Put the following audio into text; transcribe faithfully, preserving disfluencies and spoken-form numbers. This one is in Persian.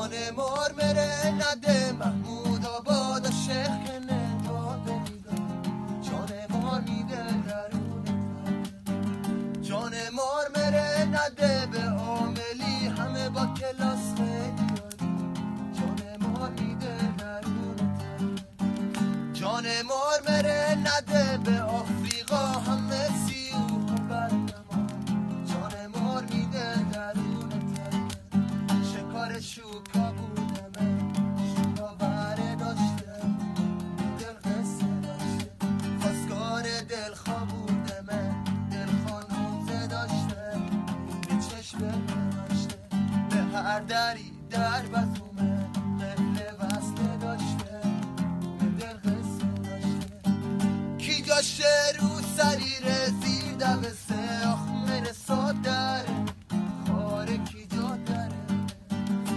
جان مرمره نده محمود آباد و شیخ کنه داده میدم جان مار میده درونه جان مرمره نده به عاملی همه با کلاس خیلی جان مار میده درونه جان مرمره نده به آفریقا همه سیوح و برنما جان مار میده درونه شکار شوکا بودمه شوکا بره داشته دل قصه داشته خواستگار دلخوا بودمه دلخوا نوزه داشته به چشم نمشته به هر دری در بزومه